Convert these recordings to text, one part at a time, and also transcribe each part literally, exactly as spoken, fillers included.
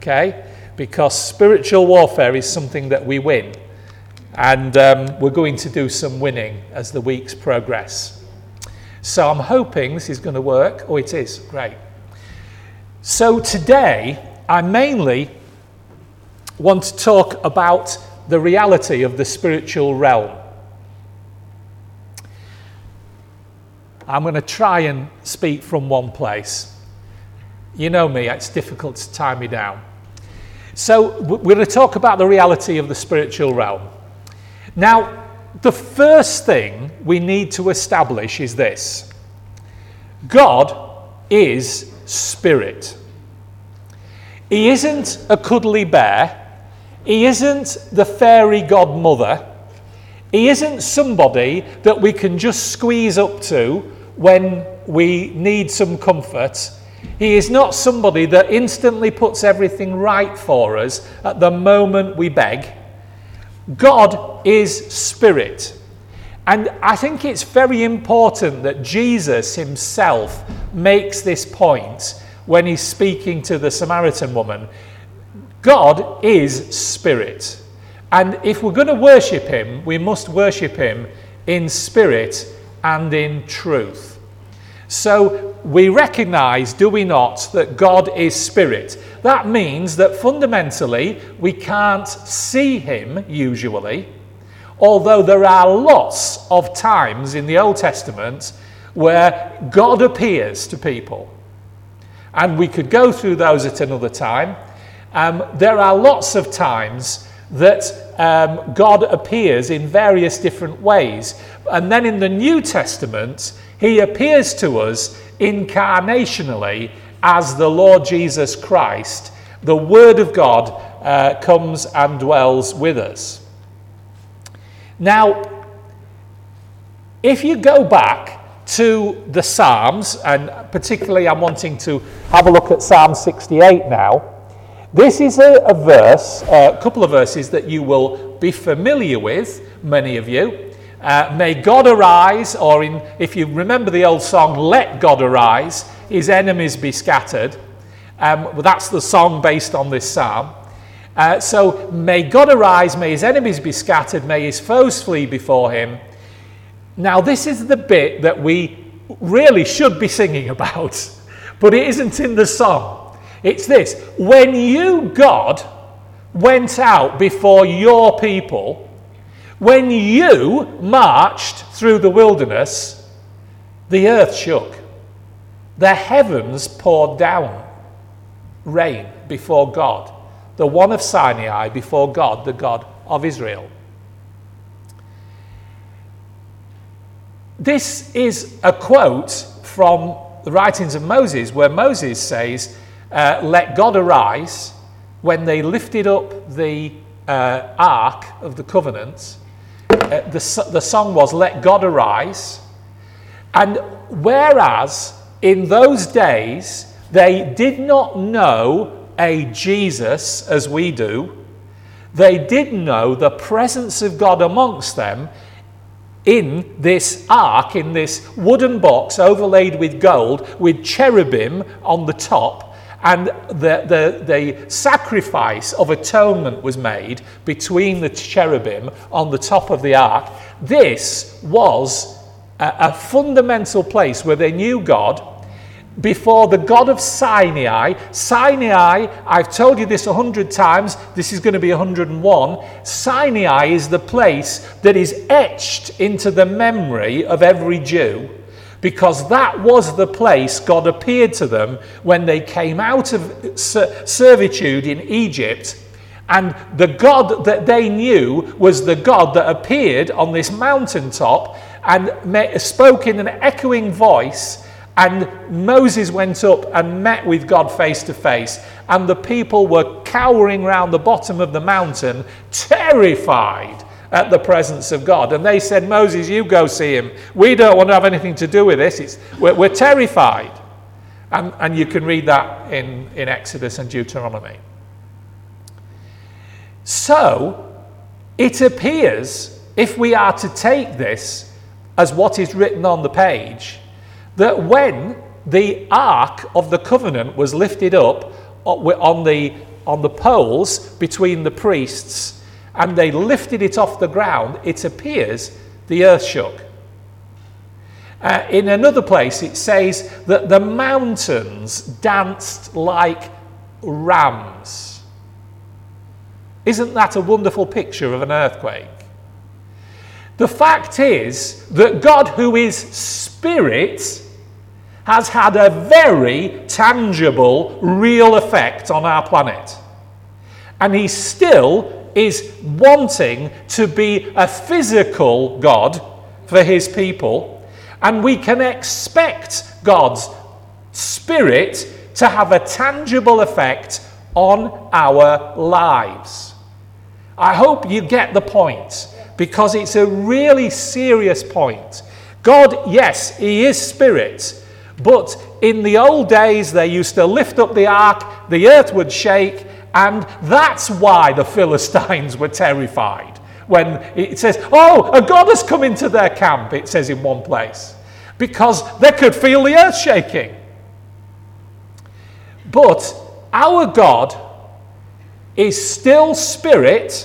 okay? Because spiritual warfare is something that we win. And um, we're going to do some winning as the weeks progress. So I'm hoping this is going to work. Oh, it is. Great. So today, I mainly want to talk about the reality of the spiritual realm. I'm going to try and speak from one place. You know me, it's difficult to tie me down. So we're going to talk about the reality of the spiritual realm. Now, the first thing we need to establish is this. God is spirit. He isn't a cuddly bear. He isn't the fairy godmother. He isn't somebody that we can just squeeze up to when we need some comfort. He is not somebody that instantly puts everything right for us at the moment we beg. God is spirit. And I think it's very important that Jesus himself makes this point when he's speaking to the Samaritan woman. God is spirit. And if we're going to worship him, we must worship him in spirit and in truth. So we recognize, do we not, that God is spirit. That means that fundamentally we can't see him usually, although there are lots of times in the Old Testament where God appears to people. And we could go through those at another time. Um, there are lots of times that um, God appears in various different ways. And then in the New Testament, he appears to us incarnationally as the Lord Jesus Christ. The Word of God uh, comes and dwells with us. Now, if you go back to the Psalms, and particularly I'm wanting to have a look at Psalm sixty-eight now. This is a, a verse, a couple of verses that you will be familiar with, many of you. Uh, May God arise, or in, if you remember the old song, Let God Arise, his enemies be scattered. Um, well, that's the song based on this psalm. Uh, so, may God arise, may his enemies be scattered, may his foes flee before him. Now, this is the bit that we really should be singing about, but it isn't in the song. It's this: when you, God, went out before your people, when you marched through the wilderness, the earth shook. The heavens poured down rain before God, the one of Sinai before God, the God of Israel. This is a quote from the writings of Moses, where Moses says, uh, let God arise, when they lifted up the uh, Ark of the Covenant. Uh, the, the song was, let God arise. And whereas in those days they did not know a Jesus as we do, they did know the presence of God amongst them in this ark, in this wooden box overlaid with gold, with cherubim on the top. And the, the, the sacrifice of atonement was made between the cherubim on the top of the ark. This was a, a fundamental place where they knew God before the God of Sinai. Sinai, I've told you this a hundred times, this is going to be a hundred and one. Sinai is the place that is etched into the memory of every Jew, because that was the place God appeared to them when they came out of servitude in Egypt. And the God that they knew was the God that appeared on this mountaintop and spoke in an echoing voice. And Moses went up and met with God face to face. And the people were cowering round the bottom of the mountain, terrified at the presence of God. And they said, Moses, you go see him. We don't want to have anything to do with this. It's, we're, we're terrified. And, and you can read that in, in Exodus and Deuteronomy. So, it appears, if we are to take this as what is written on the page, that when the Ark of the Covenant was lifted up on the on the poles between the priests and they lifted it off the ground, it appears the earth shook. Uh, in another place it says that the mountains danced like rams. Isn't that a wonderful picture of an earthquake? The fact is that God, who is spirit, has had a very tangible, real effect on our planet. And he still is wanting to be a physical God for his people. And we can expect God's spirit to have a tangible effect on our lives. I hope you get the point, because it's a really serious point. God, yes, he is spirit, but in the old days they used to lift up the ark, the earth would shake, and that's why the Philistines were terrified. When it says, oh, a God has come into their camp, it says in one place, because they could feel the earth shaking. But our God is still spirit,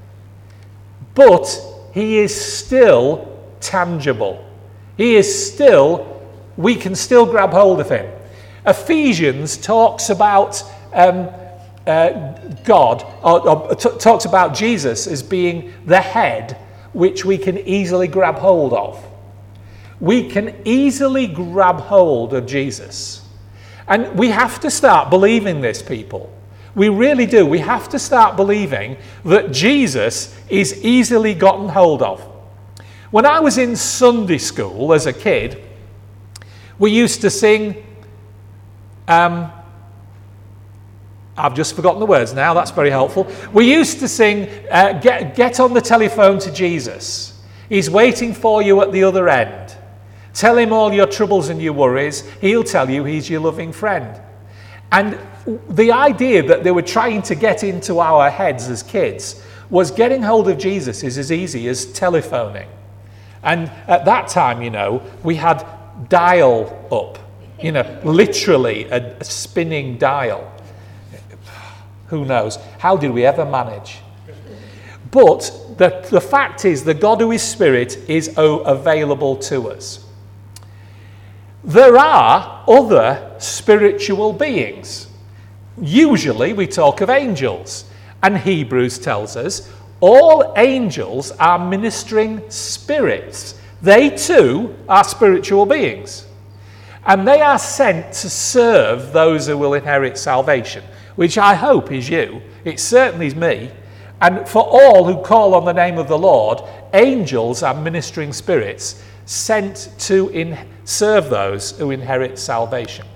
but he is still tangible. He is still, we can still grab hold of him. Ephesians talks about um, uh, God, or, or t- talks about Jesus as being the head which we can easily grab hold of. We can easily grab hold of Jesus. And we have to start believing this, people. We really do. We have to start believing that Jesus is easily gotten hold of. When I was in Sunday school as a kid, we used to sing, um, I've just forgotten the words now, that's very helpful. We used to sing, uh, get, get on the telephone to Jesus. He's waiting for you at the other end. Tell him all your troubles and your worries. He'll tell you he's your loving friend. And the idea that they were trying to get into our heads as kids was getting hold of Jesus is as easy as telephoning. And at that time, you know, we had dial up, you know, literally a, a spinning dial. Who knows? How did we ever manage? But the, the fact is, the God who is spirit is oh, available to us. There are other spiritual beings. Usually we talk of angels, and Hebrews tells us all angels are ministering spirits. They too are spiritual beings, and they are sent to serve those who will inherit salvation, which I hope is you. It certainly is me. And for all who call on the name of the Lord, angels are ministering spirits sent to in, serve those who inherit salvation.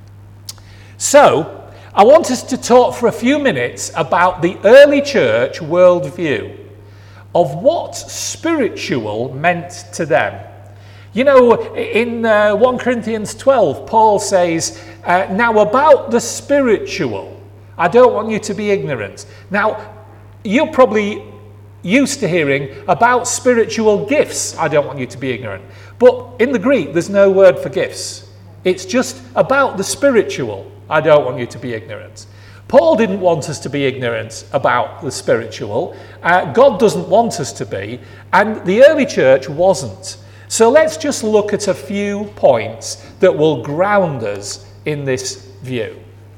So, I want us to talk for a few minutes about the early church worldview of what spiritual meant to them. You know, in uh, First Corinthians twelve, Paul says, uh, now about the spiritual, I don't want you to be ignorant. Now, you're probably used to hearing about spiritual gifts. I don't want you to be ignorant. But in the Greek, there's no word for gifts. It's just about the spiritual. I don't want you to be ignorant. Paul didn't want us to be ignorant about the spiritual. Uh, God doesn't want us to be. And the early church wasn't. So let's just look at a few points that will ground us in this view.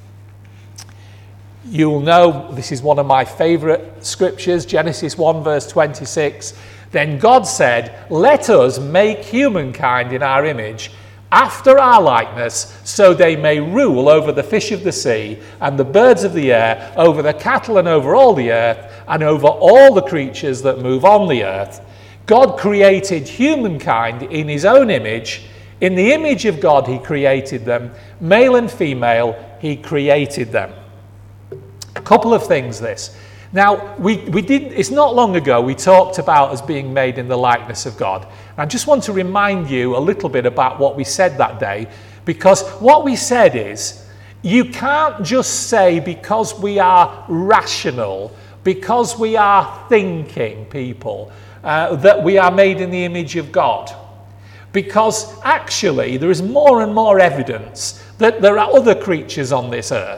You'll know this is one of my favourite scriptures, Genesis one verse twenty-six. Then God said, let us make humankind in our image, after our likeness, so they may rule over the fish of the sea and the birds of the air, over the cattle and over all the earth, and over all the creatures that move on the earth. God created humankind in his own image. In the image of God he created them. Male and female he created them. A couple of things this. Now, we, we did, it's not long ago we talked about us being made in the likeness of God. I just want to remind you a little bit about what we said that day, because what we said is, you can't just say because we are rational, because we are thinking people, uh, that we are made in the image of God. Because actually there is more and more evidence that there are other creatures on this earth.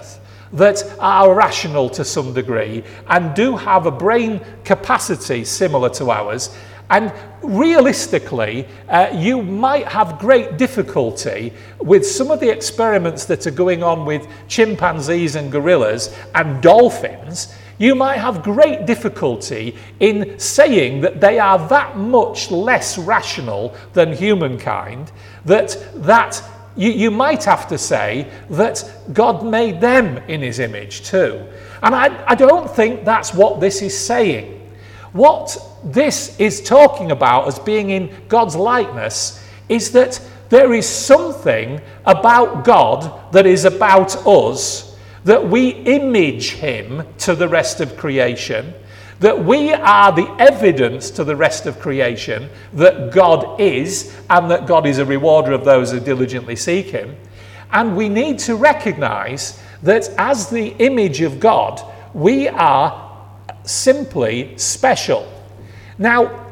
that are rational to some degree and do have a brain capacity similar to ours. And realistically, uh, you might have great difficulty with some of the experiments that are going on with chimpanzees and gorillas and dolphins. You might have great difficulty in saying that they are that much less rational than humankind, that that you, you might have to say that God made them in his image too. And I, I don't think that's what this is saying. What this is talking about as being in God's likeness is that there is something about God that is about us, that we image him to the rest of creation, that we are the evidence to the rest of creation that God is, and that God is a rewarder of those who diligently seek him. And we need to recognize that as the image of God, we are simply special. Now,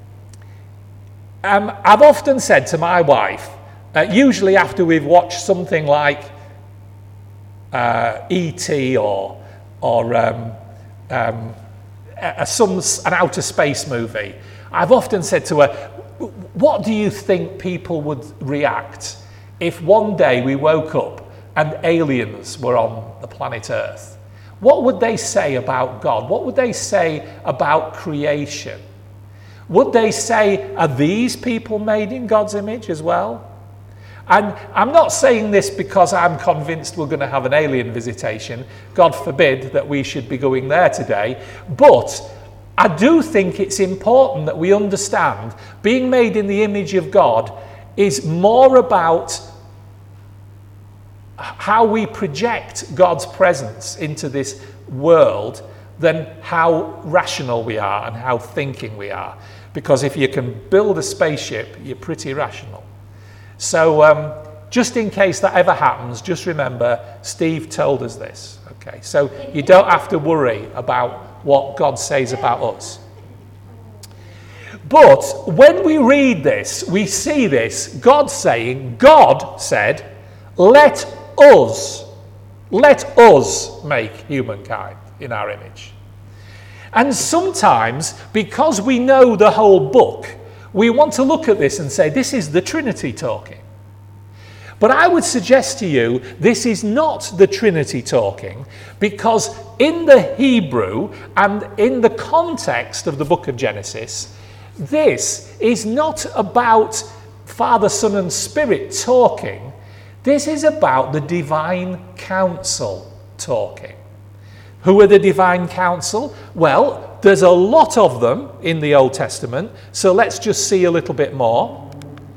um, I've often said to my wife, uh, usually after we've watched something like uh, E T or or um, um, a, some an outer space movie, I've often said to her, "What do you think people would react if one day we woke up and aliens were on the planet Earth? What would they say about God? What would they say about creation? Would they say, are these people made in God's image as well?" And I'm not saying this because I'm convinced we're going to have an alien visitation. God forbid that we should be going there today. But I do think it's important that we understand being made in the image of God is more about how we project God's presence into this world than how rational we are and how thinking we are. Because if you can build a spaceship, you're pretty rational. So um, just in case that ever happens, just remember Steve told us this. Okay, so you don't have to worry about what God says about us. But when we read this, we see this, God saying, God said, let us, let us make humankind in our image. And sometimes, because we know the whole book, we want to look at this and say, this is the Trinity talking. But I would suggest to you, this is not the Trinity talking, because in the Hebrew and in the context of the book of Genesis, this is not about Father, Son, and Spirit talking. This is about the divine council talking. Who are the divine council? Well, there's a lot of them in the Old Testament, so let's just see a little bit more.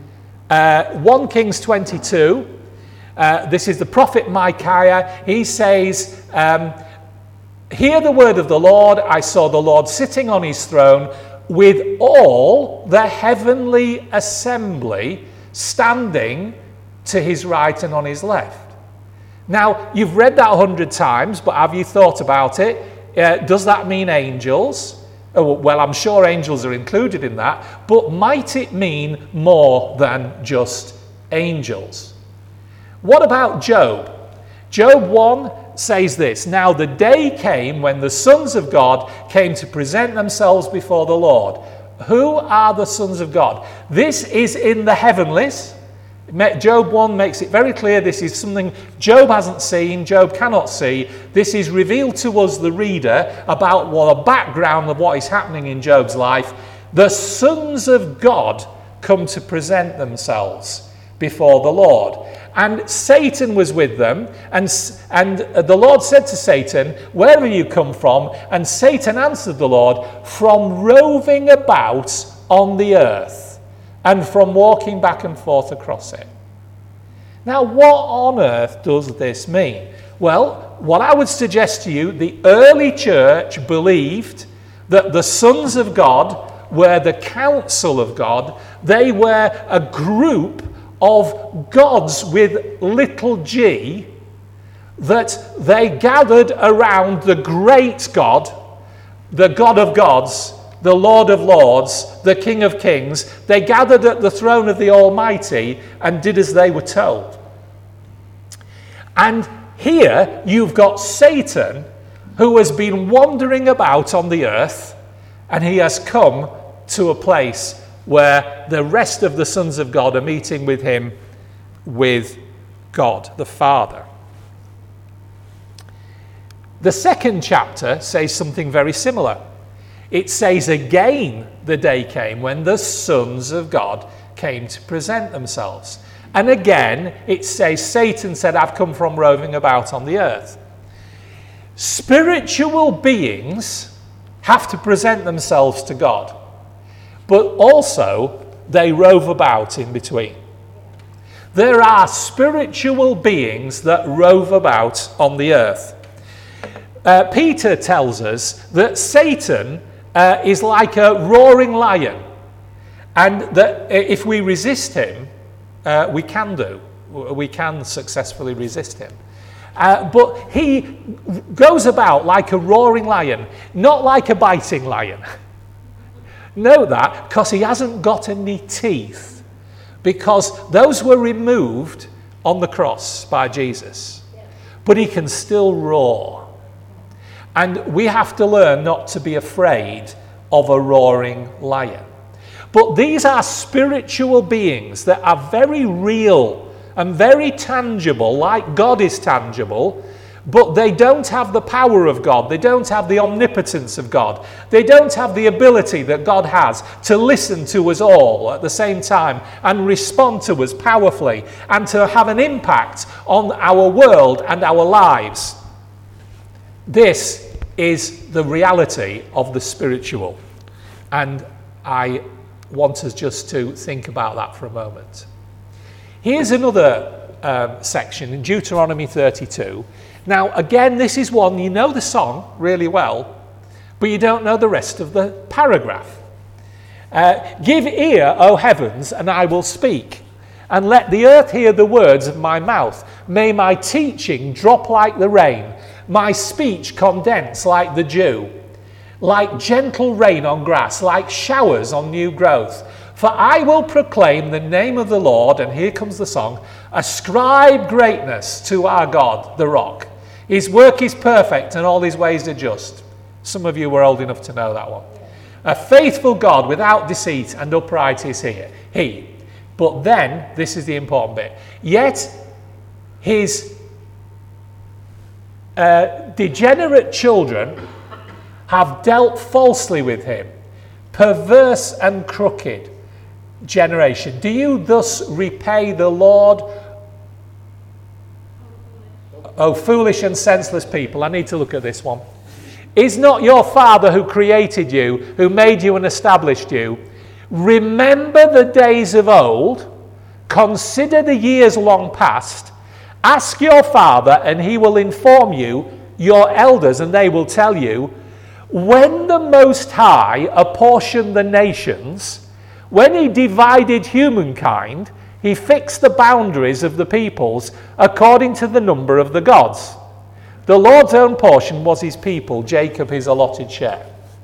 Uh, First Kings twenty-two, uh, this is the prophet Micaiah. He says, um, hear the word of the Lord. I saw the Lord sitting on his throne with all the heavenly assembly standing to his right and on his left. Now, you've read that a hundred times, but have you thought about it? Uh, does that mean angels? Oh, well, I'm sure angels are included in that, but might it mean more than just angels? What about Job? Job one says this, now the day came when the sons of God came to present themselves before the Lord. Who are the sons of God? This is in the heavenlies. Job one makes it very clear this is something Job hasn't seen, Job cannot see. This is revealed to us, the reader, about what the background of what is happening in Job's life. The sons of God come to present themselves before the Lord. And Satan was with them, and, and the Lord said to Satan, where have you come from? And Satan answered the Lord, from roving about on the earth, and from walking back and forth across it. Now, what on earth does this mean? Well, what I would suggest to you, the early church believed that the sons of God were the council of God. They were a group of gods with little g, that they gathered around the great God, the God of gods, the Lord of Lords, the King of Kings. They gathered at the throne of the Almighty and did as they were told. And Here you've got Satan, who has been wandering about on the earth, and he has come to a place where the rest of the sons of God are meeting with him, with God the Father. The second chapter says something very similar. It says again the day came when the sons of God came to present themselves. And again it says Satan said, I've come from roving about on the earth. Spiritual beings have to present themselves to God, but also they rove about in between. There are spiritual beings that rove about on the earth. Uh, Peter tells us that Satan uh, is like a roaring lion, and that if we resist him, uh, we can do. We can successfully resist him. Uh, but he goes about like a roaring lion, not like a biting lion. Know that, because he hasn't got any teeth, because those were removed on the cross by Jesus. But he can still roar. And we have to learn not to be afraid of a roaring lion. But these are spiritual beings that are very real and very tangible, like God is tangible, but they don't have the power of God. They don't have the omnipotence of God. They don't have the ability that God has to listen to us all at the same time and respond to us powerfully and to have an impact on our world and our lives. This is the reality of the spiritual. And I want us just to think about that for a moment. Here's another um, section in Deuteronomy thirty-two. Now, again, this is one, you know the song really well, but you don't know the rest of the paragraph. Uh, Give ear, O heavens, and I will speak, and let the earth hear the words of my mouth. May my teaching drop like the rain, my speech condense like the dew, like gentle rain on grass, like showers on new growth. For I will proclaim the name of the Lord, and here comes the song, ascribe greatness to our God, the rock. His work is perfect and all his ways are just. Some of you were old enough to know that one. A faithful God without deceit and upright is here, he. But then, this is the important bit, yet his uh, degenerate children have dealt falsely with him, perverse and crooked generation. Do you thus repay the Lord? Oh, foolish and senseless people. I need to look at this one. Is not your Father who created you, who made you and established you? Remember the days of old. Consider the years long past. Ask your Father, and he will inform you, your elders, and they will tell you, when the Most High apportioned the nations, when he divided humankind, he fixed the boundaries of the peoples according to the number of the gods. The Lord's own portion was his people, Jacob his allotted share.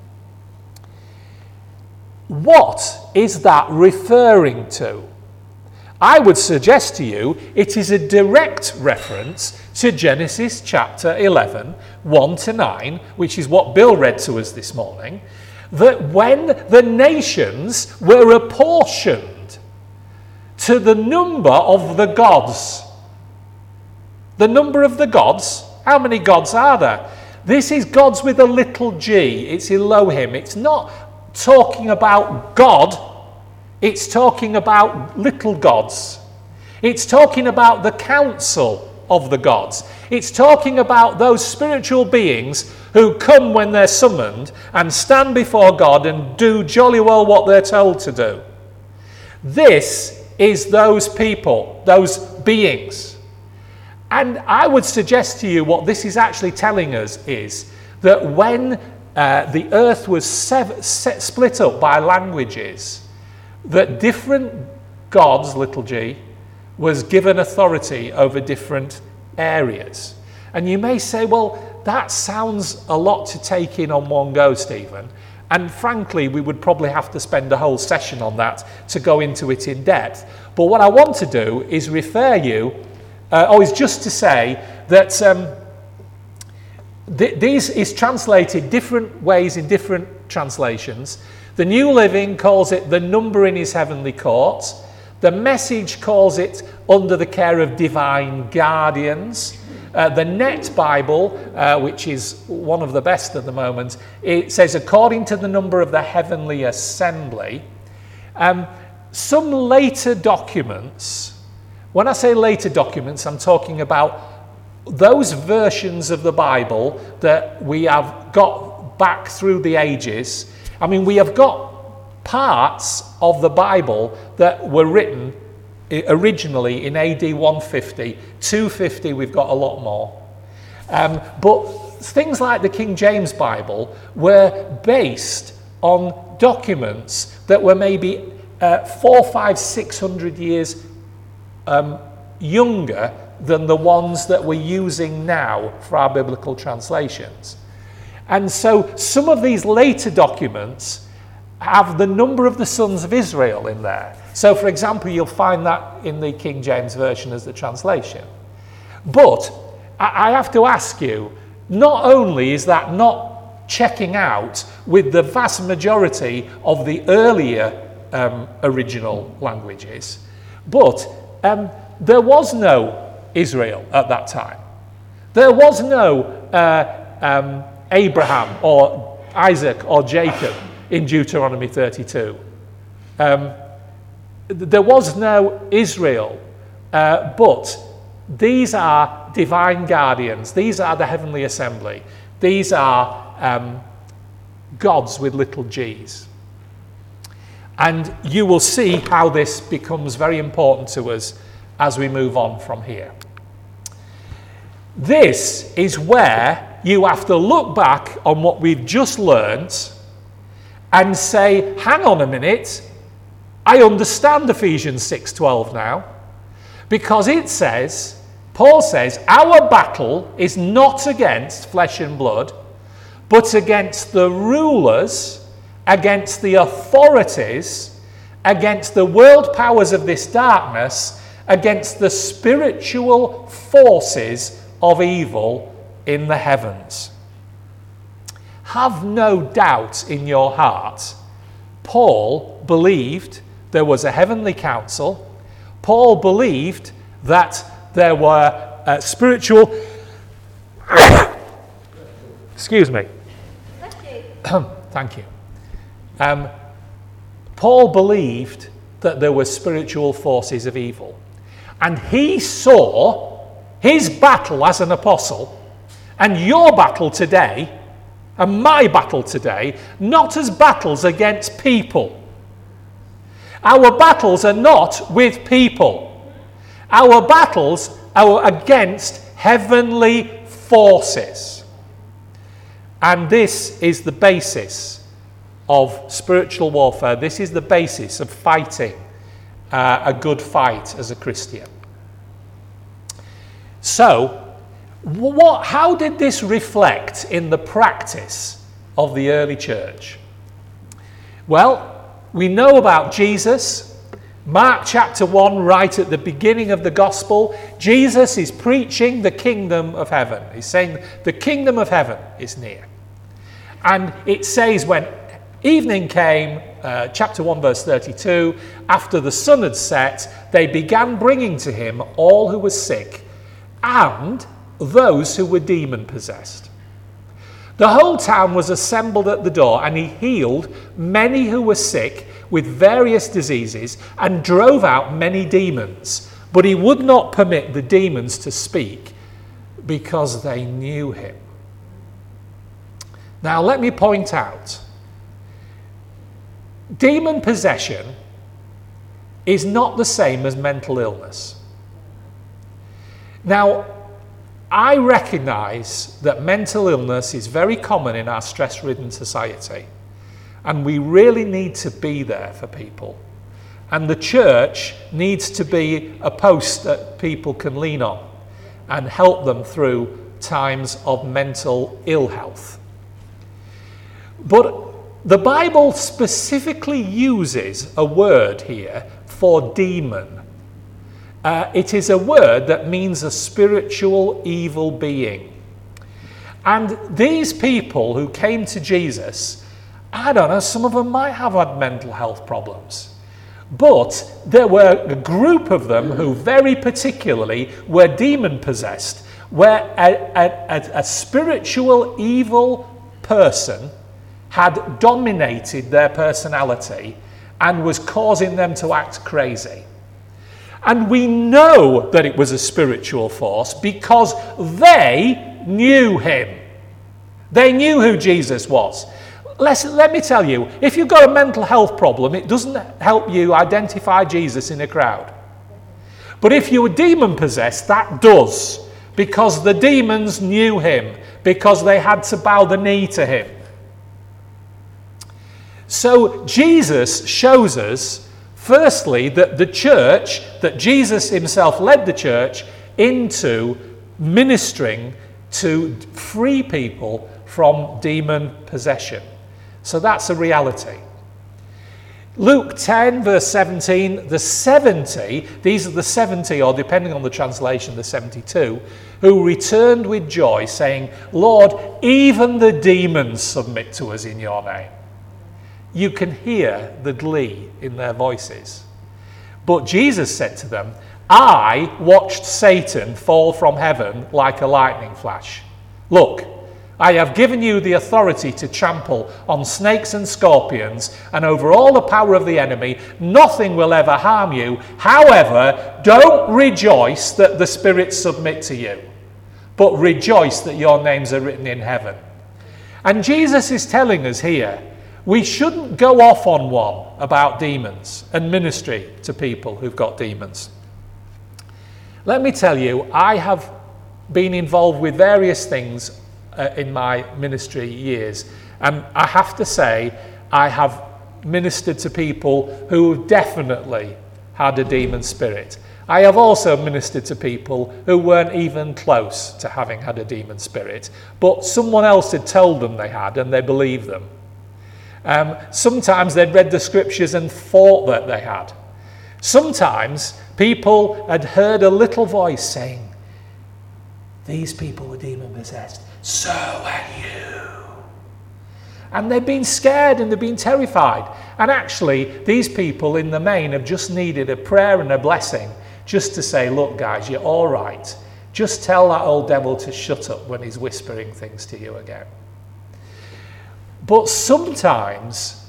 What is that referring to? I would suggest to you it is a direct reference to Genesis chapter eleven, one to nine, which is what Bill read to us this morning, that when the nations were apportioned to the number of the gods. The number of the gods, how many gods are there? This is gods with a little g, it's Elohim. It's not talking about God, it's talking about little gods. It's talking about the council of the gods. It's talking about those spiritual beings who come when they're summoned and stand before God and do jolly well what they're told to do. This is those people, those beings. And I would suggest to you what this is actually telling us is that when uh, the earth was sev- set, split up by languages, that different gods, little g, was given authority over different areas. And you may say, well, that sounds a lot to take in on one go, Stephen. And frankly, we would probably have to spend a whole session on that to go into it in depth. But what I want to do is refer you Uh, oh, it's just to say that um, th- these is translated different ways in different translations. The New Living calls it the number in his heavenly courts. The Message calls it under the care of divine guardians. Uh, the Net Bible, uh, which is one of the best at the moment, it says according to the number of the heavenly assembly. Um, some later documents, when I say later documents, I'm talking about those versions of the Bible that we have got back through the ages. I mean, we have got parts of the Bible that were written originally in A D one fifty, two fifty, we've got a lot more. Um, but things like the King James Bible were based on documents that were maybe uh, four, five, six hundred years um, younger than the ones that we're using now for our biblical translations. And so some of these later documents have the number of the sons of Israel in there. So, for example, you'll find that in the King James Version as the translation. But I have to ask you, not only is that not checking out with the vast majority of the earlier um, original languages, but um, there was no Israel at that time. There was no uh, um, Abraham or Isaac or Jacob in Deuteronomy thirty-two. Um, there was no Israel, uh, but these are divine guardians. These are the heavenly assembly. These are um, gods with little g's. And you will see how this becomes very important to us as we move on from here. This is where you have to look back on what we've just learned and say, hang on a minute, I understand Ephesians six twelve now, because it says, Paul says, our battle is not against flesh and blood, but against the rulers, against the authorities, against the world powers of this darkness, against the spiritual forces of evil in the heavens. Have no doubt in your heart, Paul believed there was a heavenly council. Paul believed that there were uh, spiritual... Excuse me. Thank you. Um, Paul believed that there were spiritual forces of evil. And he saw his battle as an apostle and your battle today and my battle today not as battles against people. Our battles are not with people. Our battles are against heavenly forces. And this is the basis of spiritual warfare. This is the basis of fighting uh, a good fight as a Christian. So, what, how did this reflect in the practice of the early church? Well, we know about Jesus. Mark chapter one, right at the beginning of the gospel, Jesus is preaching the kingdom of heaven. He's saying the kingdom of heaven is near. And it says when evening came, uh, chapter one, verse thirty-two, after the sun had set, they began bringing to him all who were sick and those who were demon-possessed. The whole town was assembled at the door, and he healed many who were sick with various diseases and drove out many demons. But he would not permit the demons to speak because they knew him. Now, let me point out, demon possession is not the same as mental illness. Now, I recognise that mental illness is very common in our stress-ridden society, and we really need to be there for people. And the church needs to be a post that people can lean on and help them through times of mental ill health. But the Bible specifically uses a word here for demon. Uh, it is a word that means a spiritual evil being. And these people who came to Jesus, I don't know, some of them might have had mental health problems. But there were a group of them who very particularly were demon-possessed, where a, a, a, a spiritual evil person had dominated their personality and was causing them to act crazy. And we know that it was a spiritual force because they knew him. They knew who Jesus was. Let's, let me tell you, if you've got a mental health problem, it doesn't help you identify Jesus in a crowd. But if you were demon-possessed, that does, because the demons knew him, because they had to bow the knee to him. So Jesus shows us, firstly, that the church, that Jesus himself led the church into ministering to free people from demon possession. So that's a reality. Luke ten, verse seventeen, the seventy, these are the seventy, or depending on the translation, the seventy-two, who returned with joy, saying, Lord, even the demons submit to us in your name. You can hear the glee in their voices. But Jesus said to them, I watched Satan fall from heaven like a lightning flash. Look, I have given you the authority to trample on snakes and scorpions and over all the power of the enemy. Nothing will ever harm you. However, don't rejoice that the spirits submit to you, but rejoice that your names are written in heaven. And Jesus is telling us here, we shouldn't go off on one about demons and ministry to people who've got demons. Let me tell you, I have been involved with various things uh, in my ministry years, and I have to say I have ministered to people who definitely had a demon spirit. I have also ministered to people who weren't even close to having had a demon spirit, but someone else had told them they had and they believed them. Um, sometimes they'd read the scriptures and thought that they had. Sometimes people had heard a little voice saying, these people were demon-possessed, so are you. And they've been scared and they've been terrified. And actually, these people in the main have just needed a prayer and a blessing just to say, look guys, you're all right. Just tell that old devil to shut up when he's whispering things to you again. But sometimes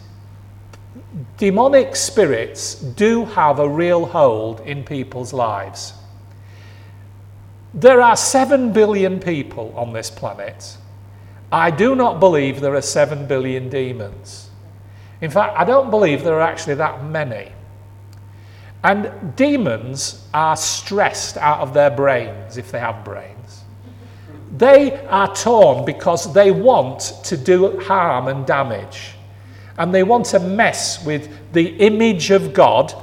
demonic spirits do have a real hold in people's lives. There are seven billion people on this planet. I do not believe there are seven billion demons. In fact, I don't believe there are actually that many. And demons are stressed out of their brains, if they have brains. They are torn because they want to do harm and damage. And they want to mess with the image of God.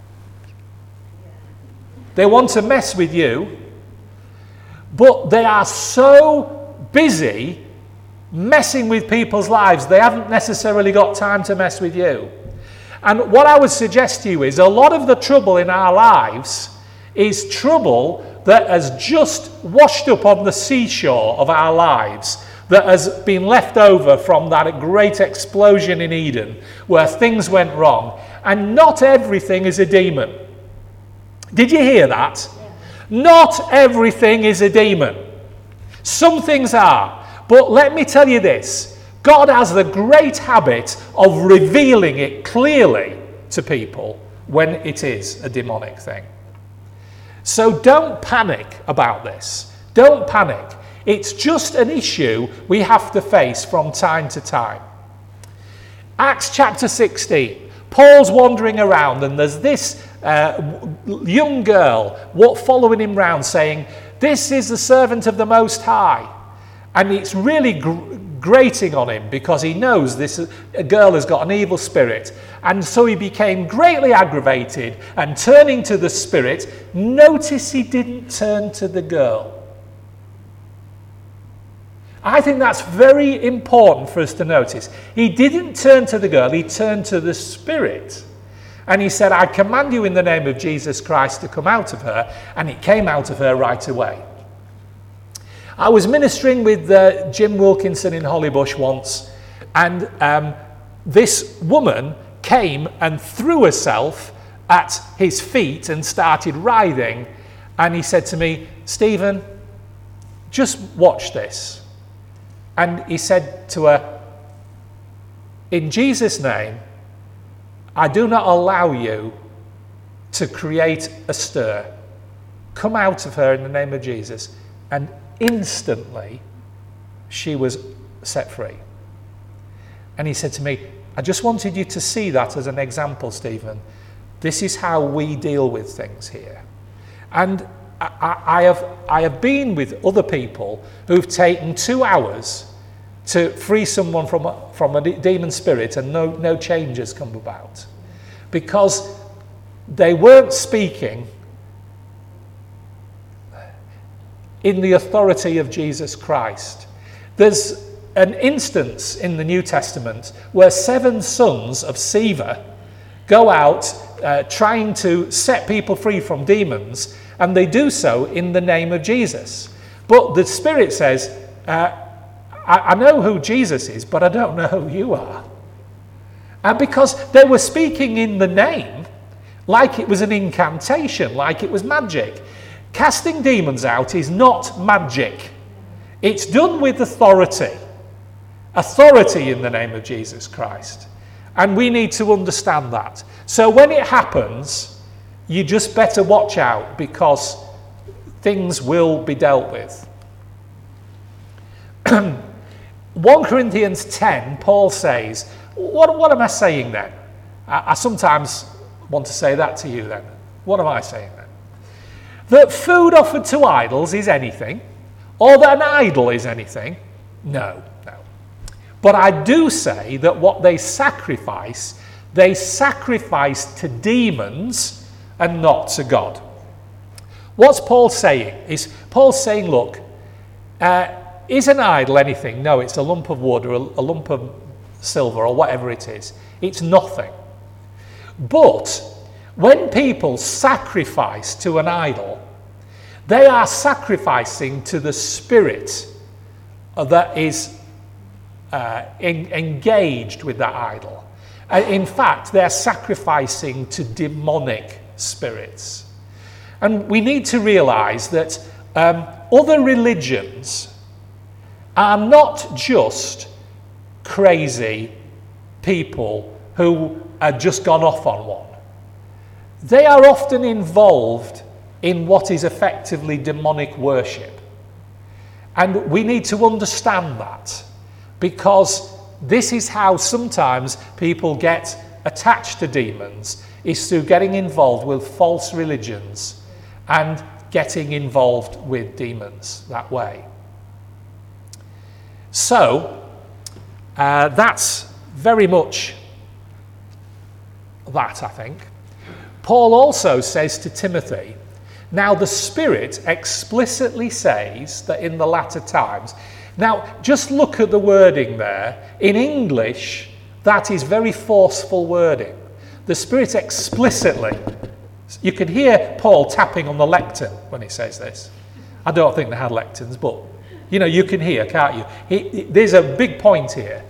They want to mess with you. But they are so busy messing with people's lives, they haven't necessarily got time to mess with you. And what I would suggest to you is a lot of the trouble in our lives is trouble that has just washed up on the seashore of our lives, that has been left over from that great explosion in Eden where things went wrong. And not everything is a demon. Did you hear that? Yeah. Not everything is a demon. Some things are. But let me tell you this. God has the great habit of revealing it clearly to people when it is a demonic thing. So don't panic about this. Don't panic. It's just an issue we have to face from time to time. Acts chapter sixteen. Paul's wandering around and there's this uh, young girl following him round saying, this is the servant of the Most High. And it's really gr- grating on him because he knows this girl has got an evil spirit. And so he became greatly aggravated and turning to the spirit. Notice he didn't turn to the girl. I think that's very important for us to notice. He didn't turn to the girl, he turned to the spirit. And he said, I command you in the name of Jesus Christ to come out of her. And it came out of her right away. I was ministering with uh, Jim Wilkinson in Hollybush once, and um, this woman came and threw herself at his feet and started writhing. And he said to me, Stephen, just watch this. And he said to her, in Jesus' name, I do not allow you to create a stir. Come out of her in the name of Jesus. And instantly, she was set free. And he said to me, I just wanted you to see that as an example, Stephen. This is how we deal with things here. And I, I, have, I have been with other people who've taken two hours to free someone from a, from a demon spirit, and no, no change has come about. Because they weren't speaking in the authority of Jesus Christ. There's an instance in the New Testament where seven sons of Sceva go out uh, trying to set people free from demons, and they do so in the name of Jesus. But the Spirit says, uh, I, I know who Jesus is, but I don't know who you are. And because they were speaking in the name, like it was an incantation, like it was magic. Casting demons out is not magic. It's done with authority. Authority in the name of Jesus Christ. And we need to understand that. So when it happens, you just better watch out, because things will be dealt with. First Corinthians ten, Paul says, what, what am I saying then? I, I sometimes want to say that to you then. What am I saying then? That food offered to idols is anything, or that an idol is anything? No, no. But I do say that what they sacrifice, they sacrifice to demons and not to God. What's Paul saying? Is Paul saying, look, uh, is an idol anything? No, it's a lump of wood or a, a lump of silver or whatever it is. It's nothing. But when people sacrifice to an idol, they are sacrificing to the spirit that is uh, in, engaged with that idol. Uh, in fact, they're sacrificing to demonic spirits. And we need to realize that um, other religions are not just crazy people who have just gone off on one. They are often involved in what is effectively demonic worship. And we need to understand that, because this is how sometimes people get attached to demons, is through getting involved with false religions and getting involved with demons that way. So, uh, that's very much that, I think. Paul also says to Timothy, now the Spirit explicitly says that in the latter times. Now, just look at the wording there. In English, that is very forceful wording. The Spirit explicitly, you can hear Paul tapping on the lectern when he says this. I don't think they had lecterns, but you know, you can hear, can't you? He, he, there's a big point here.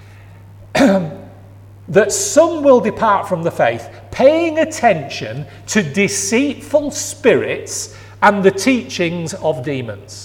That some will depart from the faith, paying attention to deceitful spirits and the teachings of demons.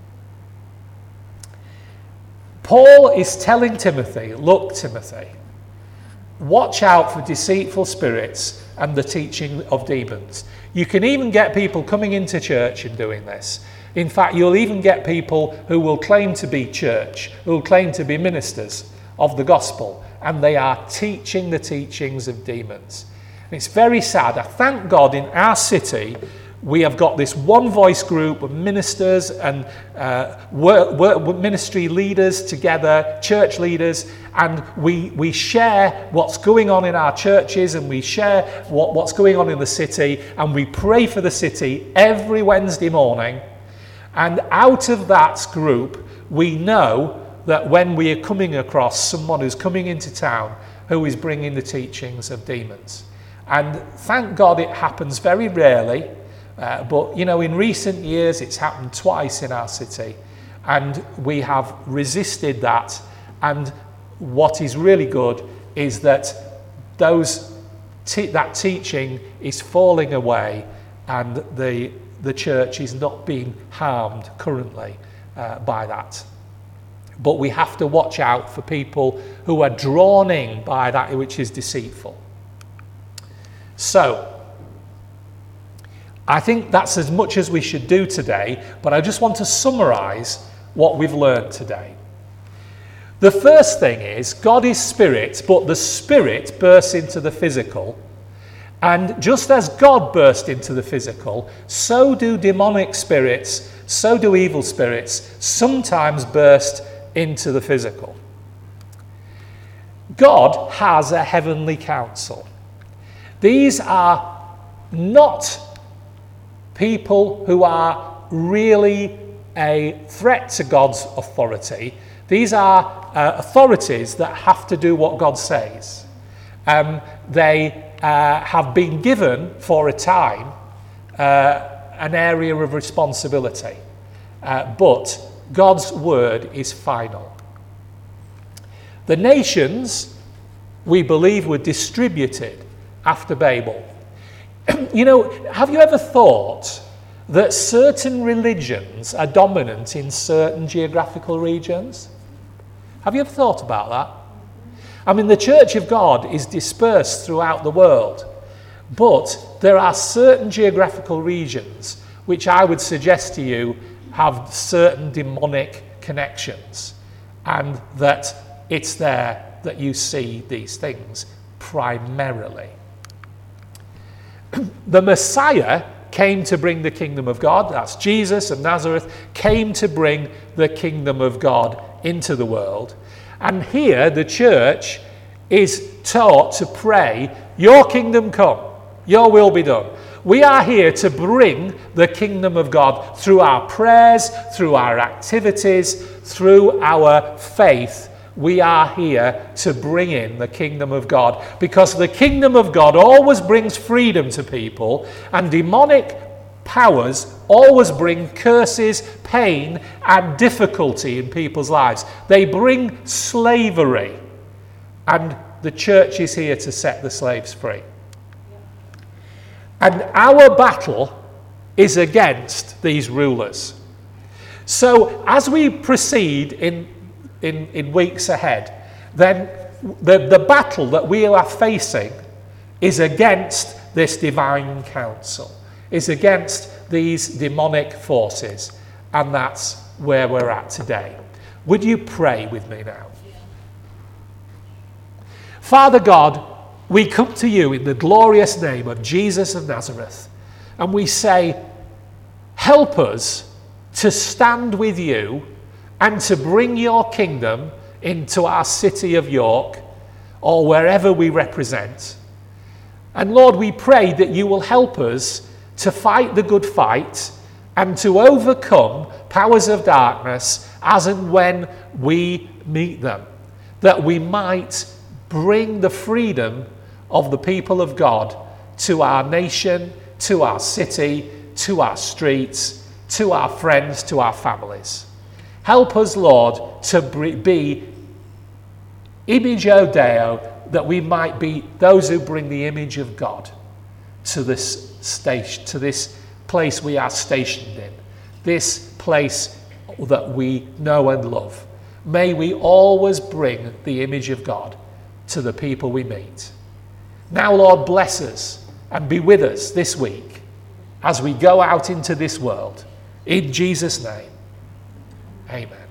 Paul is telling Timothy, look, Timothy, watch out for deceitful spirits and the teaching of demons. You can even get people coming into church and doing this. In fact, you'll even get people who will claim to be church, who will claim to be ministers of the gospel, and they are teaching the teachings of demons. And it's very sad. I thank God in our city we have got this one voice group of ministers and uh, work, work, ministry leaders together, church leaders, and we, we share what's going on in our churches, and we share what, what's going on in the city, and we pray for the city every Wednesday morning. And out of that group, we know that when we are coming across someone who's coming into town who is bringing the teachings of demons. And thank God it happens very rarely. Uh, but, you know, in recent years, it's happened twice in our city. And we have resisted that. And what is really good is that those te- that teaching is falling away, and the, the church is not being harmed currently uh, by that. But we have to watch out for people who are drawn in by that which is deceitful. So, I think that's as much as we should do today, but I just want to summarize what we've learned today. The first thing is, God is spirit, but the spirit bursts into the physical. And just as God burst into the physical, so do demonic spirits, so do evil spirits, sometimes burst into the physical. God has a heavenly council. These are not people who are really a threat to God's authority. These are uh, authorities that have to do what God says. Um, they uh, have been given for a time uh, an area of responsibility, uh, but God's word is final. The nations, we believe, were distributed after Babel. You know, have you ever thought that certain religions are dominant in certain geographical regions? Have you ever thought about that? I mean, the Church of God is dispersed throughout the world, but there are certain geographical regions which I would suggest to you have certain demonic connections, and that it's there that you see these things primarily. The Messiah came to bring the kingdom of God. That's Jesus of Nazareth, came to bring the kingdom of God into the world. And here the church is taught to pray, your kingdom come, your will be done. We are here to bring the kingdom of God through our prayers, through our activities, through our faith. We are here to bring in the kingdom of God, because the kingdom of God always brings freedom to people, and demonic powers always bring curses, pain, and difficulty in people's lives. They bring slavery, and the church is here to set the slaves free. And our battle is against these rulers. So as we proceed in In, in weeks ahead, then the, the battle that we are facing is against this divine counsel, is against these demonic forces, and that's where we're at today. Would you pray with me now? Father God, we come to you in the glorious name of Jesus of Nazareth, and we say, help us to stand with you and to bring your kingdom into our city of York, or wherever we represent. And Lord, we pray that you will help us to fight the good fight and to overcome powers of darkness as and when we meet them, that we might bring the freedom of the people of God to our nation, to our city, to our streets, to our friends, to our families. Help us, Lord, to be Imagio Deo, that we might be those who bring the image of God to this station, to this place we are stationed in, this place that we know and love. May we always bring the image of God to the people we meet. Now, Lord, bless us and be with us this week as we go out into this world. In Jesus' name. Amen.